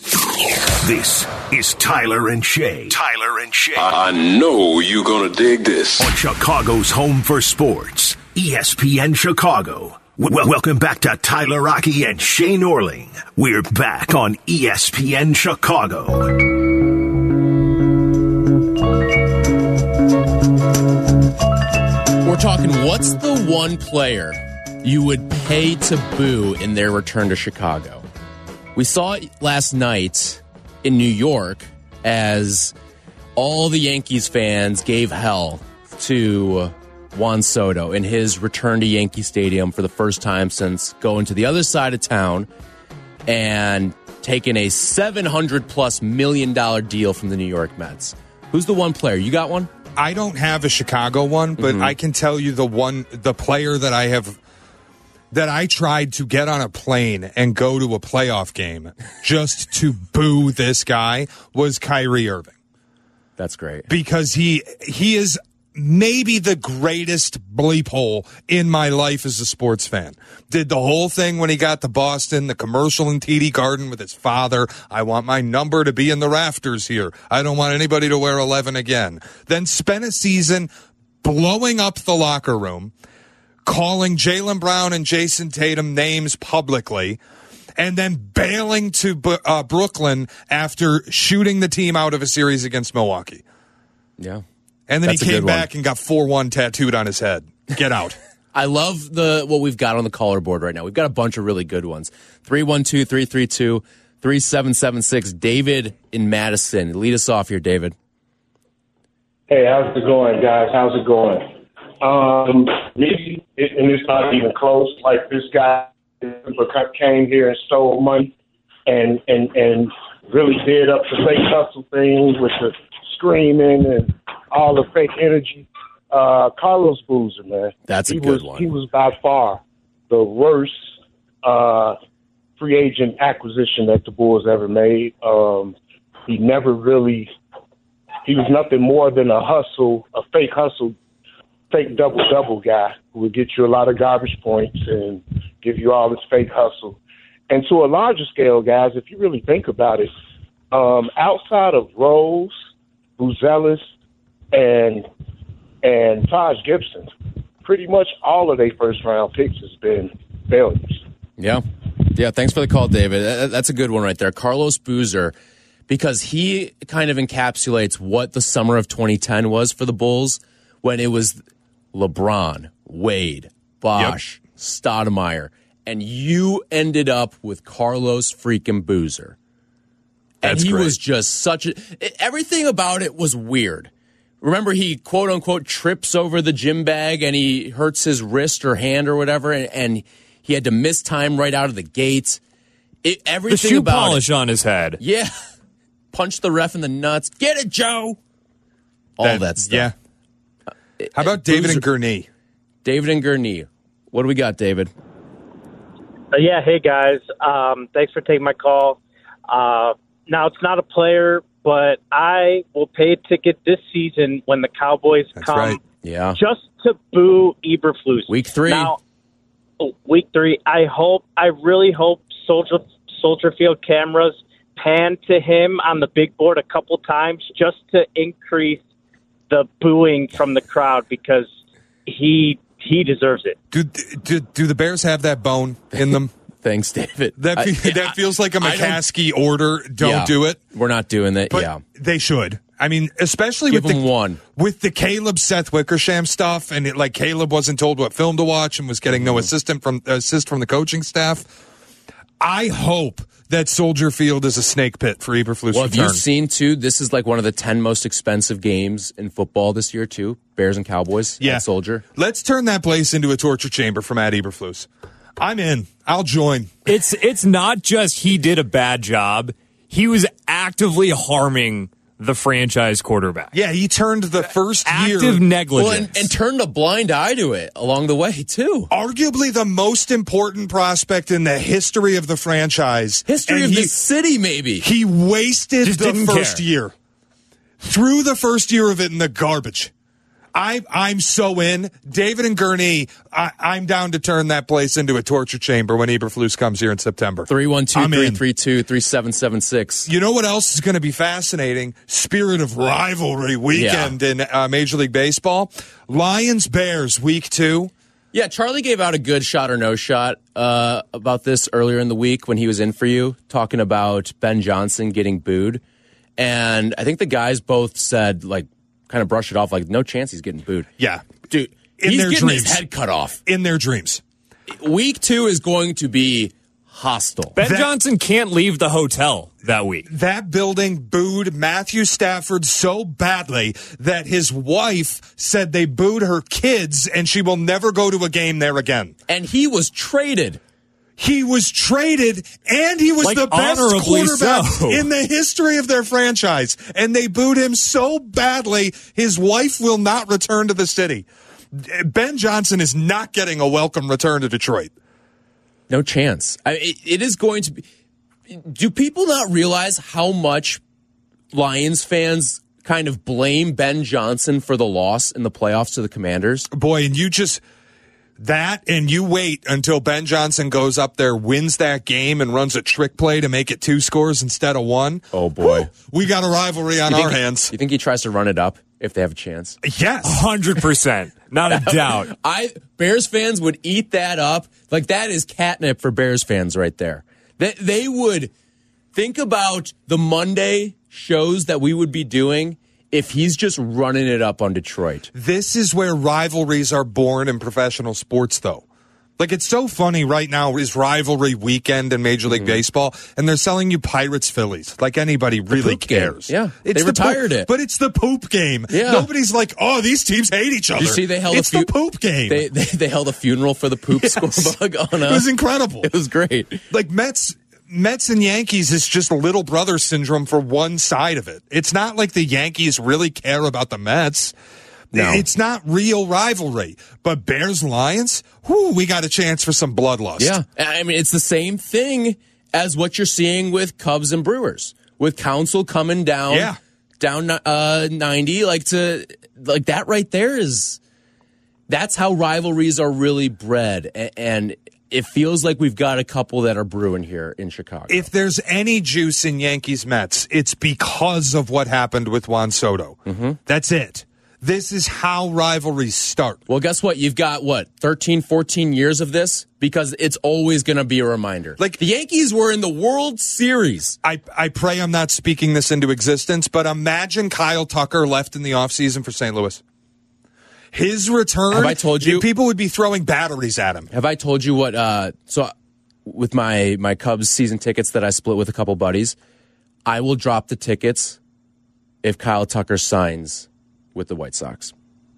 [SPEAKER 1] This is Tyler and Shay. Tyler and Shay.
[SPEAKER 2] I know you're gonna dig this.
[SPEAKER 1] On Chicago's home for sports, E S P N Chicago. W- welcome back to Tyler Rocky and Shay Norling. We're back on E S P N Chicago.
[SPEAKER 4] talking, what's the one player you would pay to boo in their return to Chicago? We saw it last night in New York as all the Yankees fans gave hell to Juan Soto in his return to Yankee Stadium for the first time since going to the other side of town and taking a seven hundred plus million dollar deal from the New York Mets. Who's the one player? You got one?
[SPEAKER 5] I don't have a Chicago one, but mm-hmm. I can tell you the one, the player that I have, that I tried to get on a plane and go to a playoff game just to boo this guy was Kyrie Irving.
[SPEAKER 4] That's great.
[SPEAKER 5] Because he he is maybe the greatest bleep hole in my life as a sports fan. Did the whole thing when he got to Boston, the commercial in T D Garden with his father. I want my number to be in the rafters here. I don't want anybody to wear eleven again. Then spent a season blowing up the locker room, calling Jaylen Brown and Jason Tatum names publicly, and then bailing to uh, Brooklyn after shooting the team out of a series against Milwaukee.
[SPEAKER 4] Yeah.
[SPEAKER 5] And then
[SPEAKER 4] That's
[SPEAKER 5] he came back and got four one tattooed on his head. Get out.
[SPEAKER 4] I love the what we've got on the caller board right now. We've got a bunch of really good ones. three one two, three three two, three seven seven six. David in Madison. Lead us off here, David.
[SPEAKER 7] Hey, how's it going, guys? How's it going? Um, maybe, and it's not even close, like this guy came here and stole money and, and, and really did up the fake hustle thing with the screaming and all the fake energy. Uh, Carlos Boozer, man.
[SPEAKER 4] That's a
[SPEAKER 7] he
[SPEAKER 4] good
[SPEAKER 7] was,
[SPEAKER 4] one.
[SPEAKER 7] He was by far the worst uh, free agent acquisition that the Bulls ever made. Um, he never really, he was nothing more than a hustle, a fake hustle, fake double-double guy who would get you a lot of garbage points and give you all this fake hustle. And to a larger scale, guys, if you really think about it, um, outside of Rose, Buzelis, and and Taj Gibson, pretty much all of their first-round picks has been failures.
[SPEAKER 4] Yeah. Yeah, thanks for the call, David. That's a good one right there. Carlos Boozer, because he kind of encapsulates what the summer of twenty ten was for the Bulls when it was LeBron, Wade, Bosh, yep. Stoudemire, and you ended up with Carlos freaking Boozer. And
[SPEAKER 5] That's
[SPEAKER 4] he
[SPEAKER 5] great.
[SPEAKER 4] was just such a... Everything about it was weird. Remember, he quote-unquote trips over the gym bag and he hurts his wrist or hand or whatever, and, and he had to miss time right out of the gate. It, everything
[SPEAKER 3] the shoe
[SPEAKER 4] about
[SPEAKER 3] polish
[SPEAKER 4] it,
[SPEAKER 3] on his head.
[SPEAKER 4] Yeah. Punch the ref in the nuts. Get it, Joe! All that, that stuff.
[SPEAKER 5] Yeah. How about David
[SPEAKER 4] Boozer,
[SPEAKER 5] and Gurney?
[SPEAKER 4] David and Gurney. What do we got, David?
[SPEAKER 8] Uh, yeah, hey, guys. Um, thanks for taking my call. Uh, now, it's not a player, but I will pay a ticket this season when the Cowboys
[SPEAKER 5] That's
[SPEAKER 8] come
[SPEAKER 5] right.
[SPEAKER 4] Yeah.
[SPEAKER 8] just to boo Eberflus.
[SPEAKER 4] Week three.
[SPEAKER 8] Now, week three, I hope, I really hope Soldier, Soldier Field cameras pan to him on the big board a couple times just to increase the booing from the crowd because he he deserves it.
[SPEAKER 5] Do, do, do the Bears have that bone in them?
[SPEAKER 4] Thanks, David.
[SPEAKER 5] That,
[SPEAKER 4] I,
[SPEAKER 5] that feels like a
[SPEAKER 4] I
[SPEAKER 5] McCaskey order. Don't
[SPEAKER 4] yeah,
[SPEAKER 5] do it.
[SPEAKER 4] We're not doing that.
[SPEAKER 5] But
[SPEAKER 4] yeah.
[SPEAKER 5] they should. I mean, especially
[SPEAKER 4] Give
[SPEAKER 5] with
[SPEAKER 4] them
[SPEAKER 5] the
[SPEAKER 4] one.
[SPEAKER 5] with the Caleb Seth Wickersham stuff, and it, like Caleb wasn't told what film to watch and was getting no assistant from assist from the coaching staff. I hope that Soldier Field is a snake pit for Eberflus.
[SPEAKER 4] Well, have
[SPEAKER 5] return.
[SPEAKER 4] you seen too? This is like one of the ten most expensive games in football this year too. Bears and Cowboys.
[SPEAKER 5] Yeah,
[SPEAKER 4] at Soldier.
[SPEAKER 5] Let's turn that place into a torture chamber for Matt Eberflus. I'm in. I'll join.
[SPEAKER 3] It's it's not just he did a bad job. He was actively harming the franchise quarterback.
[SPEAKER 5] Yeah, he turned the first year
[SPEAKER 3] Active negligence.
[SPEAKER 4] Well, and, and turned a blind eye to it along the way too.
[SPEAKER 5] Arguably the most important prospect in the history of the franchise.
[SPEAKER 4] History
[SPEAKER 5] and
[SPEAKER 4] of
[SPEAKER 5] he,
[SPEAKER 4] the city, maybe.
[SPEAKER 5] He wasted
[SPEAKER 3] Just
[SPEAKER 5] the
[SPEAKER 3] didn't
[SPEAKER 5] first
[SPEAKER 3] care.
[SPEAKER 5] year. Threw the first year of it in the garbage. I, I'm so in. David and Gurney, I, I'm down to turn that place into a torture chamber when Eberflus comes here in September.
[SPEAKER 4] three one two,
[SPEAKER 5] I'm
[SPEAKER 4] three
[SPEAKER 5] in.
[SPEAKER 4] three two, three seven seven six.
[SPEAKER 5] You know what else is going to be fascinating? Spirit of rivalry weekend in uh, Major League Baseball. Lions-Bears week two.
[SPEAKER 4] Yeah, Charlie gave out a good shot or no shot uh, about this earlier in the week when he was in for you, talking about Ben Johnson getting booed. And I think the guys both said, like, kind of brush it off, like, no chance he's getting booed.
[SPEAKER 5] Yeah.
[SPEAKER 4] Dude,
[SPEAKER 5] in
[SPEAKER 4] He's
[SPEAKER 5] their
[SPEAKER 4] getting
[SPEAKER 5] dreams.
[SPEAKER 4] his head cut off.
[SPEAKER 5] In their dreams.
[SPEAKER 4] Week two is going to be hostile.
[SPEAKER 3] Ben
[SPEAKER 5] That-
[SPEAKER 3] Johnson can't leave the hotel that week.
[SPEAKER 5] That building booed Matthew Stafford so badly that his wife said they booed her kids and she will never go to a game there again.
[SPEAKER 4] And he was traded.
[SPEAKER 5] He was traded, and he was
[SPEAKER 3] Like,
[SPEAKER 5] the best
[SPEAKER 3] honorably
[SPEAKER 5] quarterback
[SPEAKER 3] so.
[SPEAKER 5] in the history of their franchise. And they booed him so badly, his wife will not return to the city. Ben Johnson is not getting a welcome return to Detroit.
[SPEAKER 4] No chance. I, it, it is going to be. Do people not realize how much Lions fans kind of blame Ben Johnson for the loss in the playoffs to the Commanders?
[SPEAKER 5] Boy, and you just that, and you wait until Ben Johnson goes up there, wins that game, and runs a trick play to make it two scores instead of one.
[SPEAKER 4] Oh, boy.
[SPEAKER 5] Whew, we got a rivalry on
[SPEAKER 4] You think
[SPEAKER 5] our
[SPEAKER 4] he-
[SPEAKER 5] hands.
[SPEAKER 4] You think he tries to run it up if they have a chance?
[SPEAKER 5] Yes.
[SPEAKER 3] one hundred percent. Not a doubt.
[SPEAKER 4] I Bears fans would eat that up. Like, that is catnip for Bears fans right there. They, they would think about the Monday shows that we would be doing if he's just running it up on Detroit.
[SPEAKER 5] This is where rivalries are born in professional sports, though. Like, it's so funny right now is rivalry weekend in Major League mm-hmm. Baseball, and they're selling you Pirates Phillies. Like anybody really cares.
[SPEAKER 4] Game. Yeah,
[SPEAKER 5] it's
[SPEAKER 4] they
[SPEAKER 5] the
[SPEAKER 4] retired
[SPEAKER 5] poop,
[SPEAKER 4] it.
[SPEAKER 5] But it's the poop game.
[SPEAKER 4] Yeah.
[SPEAKER 5] Nobody's like, oh, these teams hate each other.
[SPEAKER 4] You see, they held
[SPEAKER 5] it's
[SPEAKER 4] a fu-
[SPEAKER 5] the poop game.
[SPEAKER 4] They, they, they held a funeral for the poop
[SPEAKER 5] Yes.
[SPEAKER 4] scorebug on us.
[SPEAKER 5] It was incredible.
[SPEAKER 4] It was great.
[SPEAKER 5] Like, Mets... Mets and Yankees is just little brother syndrome for one side of it. It's not like the Yankees really care about the Mets.
[SPEAKER 4] No.
[SPEAKER 5] It's not real rivalry. But Bears Lions, whoo, we got a chance for some bloodlust.
[SPEAKER 4] Yeah. I mean, it's the same thing as what you're seeing with Cubs and Brewers, with Council coming down,
[SPEAKER 5] yeah.
[SPEAKER 4] down uh, ninety. Like to like that right there is that's how rivalries are really bred, and it feels like we've got a couple that are brewing here in Chicago.
[SPEAKER 5] If there's any juice in Yankees Mets, it's because of what happened with Juan Soto.
[SPEAKER 4] Mm-hmm.
[SPEAKER 5] That's it. This is how rivalries start.
[SPEAKER 4] Well, guess what? You've got, what, thirteen, fourteen years of this? Because it's always going to be a reminder.
[SPEAKER 5] Like,
[SPEAKER 4] the Yankees were in the World Series.
[SPEAKER 5] I, I pray I'm not speaking this into existence, but imagine Kyle Tucker left in the offseason for Saint Louis. His return,
[SPEAKER 4] have I told you,
[SPEAKER 5] people would be throwing batteries at him.
[SPEAKER 4] Have I told you what, uh, so with my, my Cubs season tickets that I split with a couple buddies, I will drop the tickets if Kyle Tucker signs with the White Sox.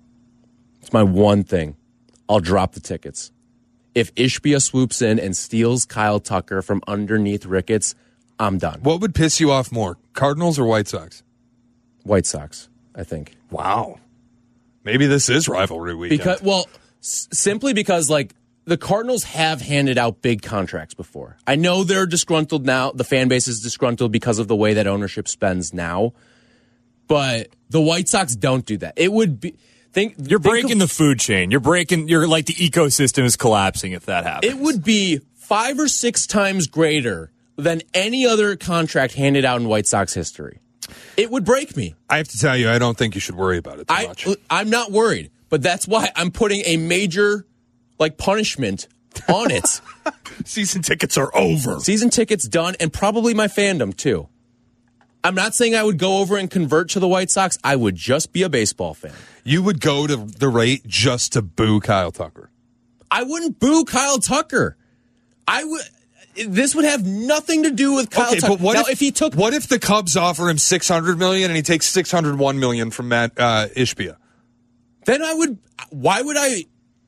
[SPEAKER 4] It's my one thing. I'll drop the tickets. If Ishbia swoops in and steals Kyle Tucker from underneath Ricketts, I'm done.
[SPEAKER 5] What would piss you off more, Cardinals or White Sox?
[SPEAKER 4] White Sox, I think.
[SPEAKER 5] Wow. Maybe this is rivalry weekend.
[SPEAKER 4] Because, well, s- simply because, like, the Cardinals have handed out big contracts before. I know they're disgruntled now. The fan base is disgruntled because of the way that ownership spends now. But the White Sox don't do that. It would be... Think,
[SPEAKER 3] you're
[SPEAKER 4] think
[SPEAKER 3] breaking
[SPEAKER 4] of,
[SPEAKER 3] the food chain. You're breaking... You're like the ecosystem is collapsing if that happens.
[SPEAKER 4] It would be five or six times greater than any other contract handed out in White Sox history. It would break me.
[SPEAKER 5] I have to tell you, I don't think you should worry about it too
[SPEAKER 4] I,
[SPEAKER 5] much.
[SPEAKER 4] I'm not worried, but that's why I'm putting a major, like, punishment on it.
[SPEAKER 5] Season tickets are over.
[SPEAKER 4] Season tickets done, and probably my fandom, too. I'm not saying I would go over and convert to the White Sox. I would just be a baseball fan.
[SPEAKER 5] You would go to the rate just to boo Kyle Tucker.
[SPEAKER 4] I wouldn't boo Kyle Tucker. I would... This would have nothing to do with Kyle
[SPEAKER 5] okay,
[SPEAKER 4] Tucker.
[SPEAKER 5] But what
[SPEAKER 4] now,
[SPEAKER 5] if,
[SPEAKER 4] if he took,
[SPEAKER 5] what if the Cubs offer him six hundred million dollars and he takes six hundred one million dollars from Matt uh, Ishbia?
[SPEAKER 4] Then I would. Why would I?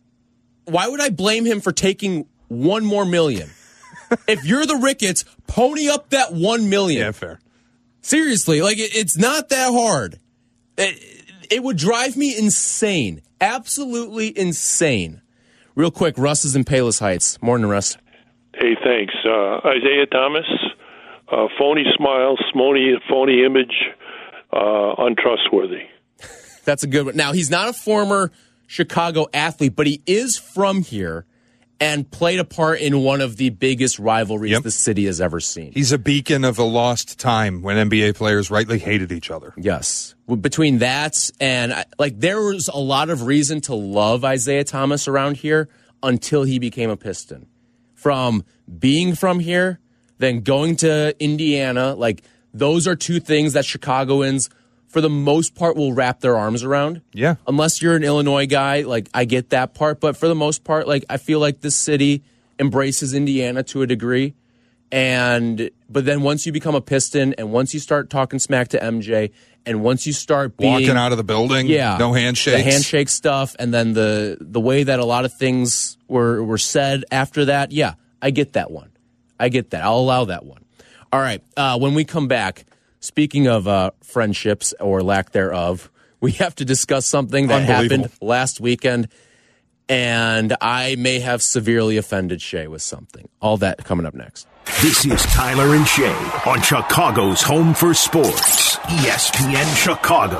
[SPEAKER 4] Why would I blame him for taking one more million? If you're the Ricketts, pony up that one million.
[SPEAKER 5] Yeah, fair.
[SPEAKER 4] Seriously, like it, it's not that hard. It, it would drive me insane, absolutely insane. Real quick, Russ is in Palos Heights. Morning, Russ.
[SPEAKER 9] Hey, thanks. Uh, Isaiah Thomas, uh, phony smile, phony, phony image, uh, untrustworthy.
[SPEAKER 4] That's a good one. Now, he's not a former Chicago athlete, but he is from here and played a part in one of the biggest rivalries
[SPEAKER 5] Yep.
[SPEAKER 4] the city has ever seen.
[SPEAKER 5] He's a beacon of a lost time when N B A players rightly hated each other.
[SPEAKER 4] Yes. Between that and, like, there was a lot of reason to love Isaiah Thomas around here until he became a Piston. From being from here, then going to Indiana, like those are two things that Chicagoans for the most part, will wrap their arms around.
[SPEAKER 5] Yeah.
[SPEAKER 4] Unless you're an Illinois guy, like, I get that part. But for the most part, like, I feel like this city embraces Indiana to a degree. And, but then once you become a Piston and once you start talking smack to M J and once you start being,
[SPEAKER 5] walking out of the building,
[SPEAKER 4] yeah,
[SPEAKER 5] no handshakes.
[SPEAKER 4] The handshake stuff, and then the the way that a lot of things were, were said after that, yeah, I get that one. I get that. I'll allow that one. All right, uh, when we come back, speaking of uh, friendships or lack thereof, we have to discuss something that happened last weekend, and I may have severely offended Shay with something. All that coming up next.
[SPEAKER 1] This is Tyler and Shay on Chicago's Home for Sports, E S P N Chicago.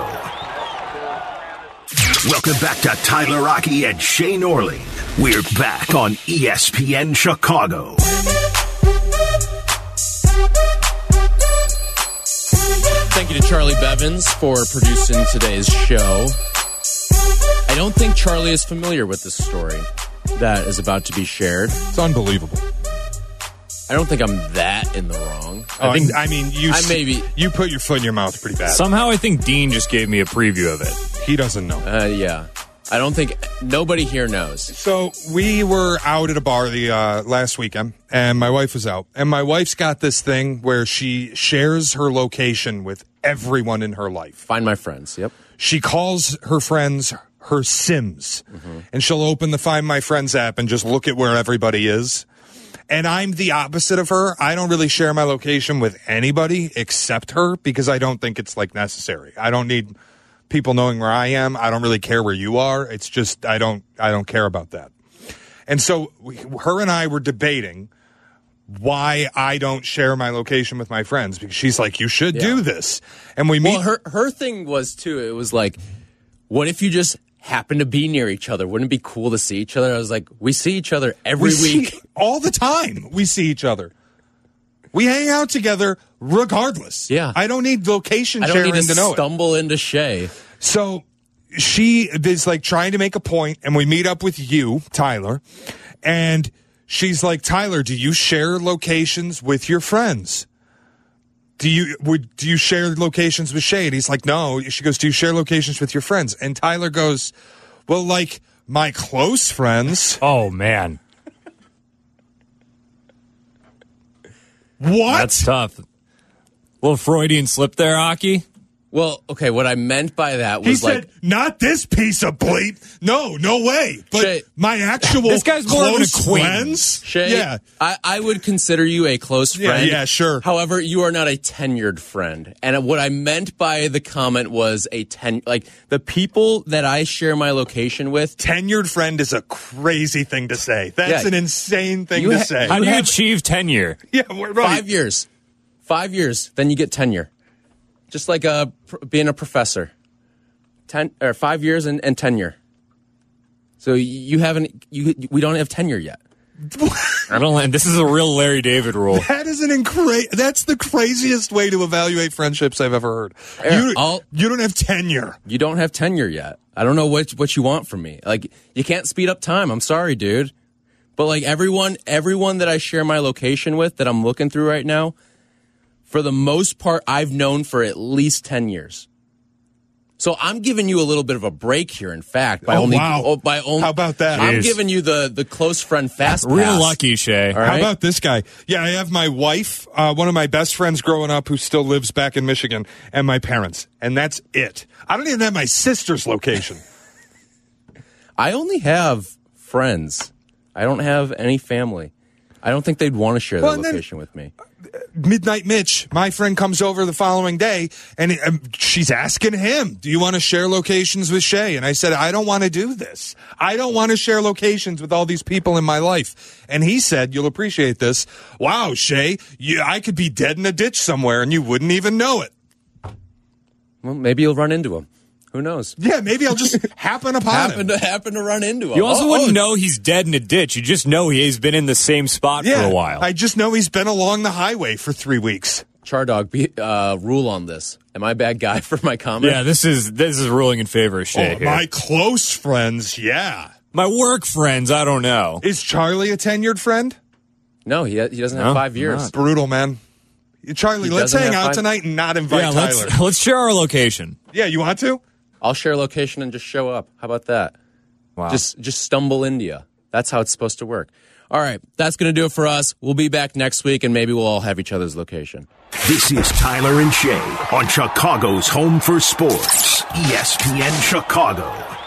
[SPEAKER 1] Welcome back to Tyler Rocky and Shay Norling. We're back on E S P N Chicago.
[SPEAKER 4] Thank you to Charlie Bevins for producing today's show. I don't think Charlie is familiar with this story that is about to be shared.
[SPEAKER 5] It's unbelievable.
[SPEAKER 4] I don't think I'm that in the wrong.
[SPEAKER 5] Oh,
[SPEAKER 4] I think
[SPEAKER 5] I mean, you
[SPEAKER 4] I maybe
[SPEAKER 5] you put your foot in your mouth pretty bad.
[SPEAKER 3] Somehow I think Dean just gave me a preview of it.
[SPEAKER 5] He doesn't know.
[SPEAKER 4] Uh, yeah. I don't think nobody here knows.
[SPEAKER 5] So we were out at a bar the uh, last weekend, and my wife was out. And my wife's got this thing where she shares her location with everyone in her life.
[SPEAKER 4] Find my friends. Yep.
[SPEAKER 5] She calls her friends her Sims, mm-hmm. and she'll open the Find My Friends app and just look at where everybody is. And I'm the opposite of her. I don't really share my location with anybody except her because I don't think it's like necessary. I don't need people knowing where I am. I don't really care where you are. It's just I don't I don't care about that. And so we, her and I were debating why I don't share my location with my friends because she's like, you should yeah. do this. And we meet.
[SPEAKER 4] Well, her her thing was too. It was like, what if you just happen to be near each other? Wouldn't it be cool to see each other? I was like, we see each other every
[SPEAKER 5] we
[SPEAKER 4] week.
[SPEAKER 5] See, all the time we see each other. We hang out together regardless.
[SPEAKER 4] Yeah.
[SPEAKER 5] I don't need location
[SPEAKER 4] I don't
[SPEAKER 5] sharing
[SPEAKER 4] need to,
[SPEAKER 5] to know
[SPEAKER 4] stumble
[SPEAKER 5] it.
[SPEAKER 4] into Shay.
[SPEAKER 5] So she is like trying to make a point, and we meet up with you, Tyler, and she's like, Tyler, do you share locations with your friends? Do you would do you share locations with Shay? And he's like, no. She goes, do you share locations with your friends? And Tyler goes, well, like my close friends.
[SPEAKER 3] Oh, man.
[SPEAKER 5] What?
[SPEAKER 3] That's tough. Little Freudian slip there, Aki.
[SPEAKER 4] Well, okay, what I meant by that was
[SPEAKER 5] he said,
[SPEAKER 4] like,
[SPEAKER 5] not this piece of bleep. No, no way. But
[SPEAKER 4] Shay,
[SPEAKER 5] my actual
[SPEAKER 3] this guy's more of an
[SPEAKER 5] close
[SPEAKER 3] acquaintance.
[SPEAKER 5] friends.
[SPEAKER 4] Shay,
[SPEAKER 5] yeah.
[SPEAKER 4] I, I would consider you a close friend.
[SPEAKER 5] Yeah, yeah, sure.
[SPEAKER 4] However, you are not a tenured friend. And what I meant by the comment was a ten, like the people that I share my location with.
[SPEAKER 5] Tenured friend is a crazy thing to say. That's
[SPEAKER 4] Yeah.
[SPEAKER 5] an insane thing
[SPEAKER 4] You
[SPEAKER 5] to
[SPEAKER 4] ha-
[SPEAKER 5] say.
[SPEAKER 3] How do you
[SPEAKER 4] have-
[SPEAKER 3] achieve tenure?
[SPEAKER 5] Yeah, we're right.
[SPEAKER 4] Five years. Five years, then you get tenure. Just like uh, pr- being a professor. Ten or five years and, and tenure. So you haven't. You we don't have tenure yet.
[SPEAKER 3] I don't. And this is a real Larry David rule.
[SPEAKER 5] That is an incra- That's the craziest way to evaluate friendships I've ever heard.
[SPEAKER 4] Yeah,
[SPEAKER 5] you,
[SPEAKER 4] I'll-
[SPEAKER 5] you don't have tenure.
[SPEAKER 4] You don't have tenure yet. I don't know what what you want from me. Like you can't speed up time. I'm sorry, dude. But like everyone, everyone that I share my location with, that I'm looking through right now, for the most part, I've known for at least ten years. So I'm giving you a little bit of a break here. In fact, by
[SPEAKER 5] Oh,
[SPEAKER 4] only
[SPEAKER 5] wow.
[SPEAKER 4] oh, by only
[SPEAKER 5] How about that?
[SPEAKER 4] I'm
[SPEAKER 3] Jeez.
[SPEAKER 4] giving you the the close friend fast pass.
[SPEAKER 3] Real lucky, Shay.
[SPEAKER 4] All right?
[SPEAKER 5] How about this guy? Yeah, I have my wife, uh, one of my best friends growing up who still lives back in Michigan, and my parents. And that's it. I don't even have my sister's location.
[SPEAKER 4] I only have friends. I don't have any family. I don't think they'd want to share
[SPEAKER 5] Well,
[SPEAKER 4] their
[SPEAKER 5] and then-
[SPEAKER 4] location with me.
[SPEAKER 5] Midnight Mitch, my friend, comes over the following day, and um, she's asking him, do you want to share locations with Shay? And I said, I don't want to do this. I don't want to share locations with all these people in my life. And he said, you'll appreciate this. Wow, Shay, you, I could be dead in a ditch somewhere, and you wouldn't even know it.
[SPEAKER 4] Well, maybe you'll run into him. Who knows?
[SPEAKER 5] Yeah, maybe I'll just happen upon
[SPEAKER 4] Happen
[SPEAKER 5] him.
[SPEAKER 4] to happen to run into him.
[SPEAKER 3] You also
[SPEAKER 4] Oh,
[SPEAKER 3] wouldn't
[SPEAKER 4] oh,
[SPEAKER 3] know he's dead in a ditch. You just know he's been in the same spot
[SPEAKER 5] Yeah,
[SPEAKER 3] for a while.
[SPEAKER 5] I just know he's been along the highway for three weeks.
[SPEAKER 4] Chardog, be, uh, rule on this. Am I a bad guy for my comment?
[SPEAKER 3] yeah, this is this is ruling in favor of Shay
[SPEAKER 5] Oh,
[SPEAKER 3] here.
[SPEAKER 5] my close friends, yeah.
[SPEAKER 3] My work friends, I don't know.
[SPEAKER 5] Is Charlie a tenured friend?
[SPEAKER 4] No, he he doesn't have
[SPEAKER 3] No,
[SPEAKER 4] five years.
[SPEAKER 3] not.
[SPEAKER 5] Brutal, man. Charlie,
[SPEAKER 4] He
[SPEAKER 5] let's
[SPEAKER 4] doesn't
[SPEAKER 5] hang
[SPEAKER 4] have
[SPEAKER 5] out
[SPEAKER 4] five-
[SPEAKER 5] tonight and not invite
[SPEAKER 3] Yeah,
[SPEAKER 5] Tyler.
[SPEAKER 3] let's, let's share our location.
[SPEAKER 5] Yeah, you want to?
[SPEAKER 4] I'll share location and just show up. How about that?
[SPEAKER 3] Wow.
[SPEAKER 4] Just just stumble India. That's how it's supposed to work. All right, that's going to do it for us. We'll be back next week, and maybe we'll all have each other's location.
[SPEAKER 1] This is Tyler and Shay on Chicago's Home for Sports, E S P N Chicago.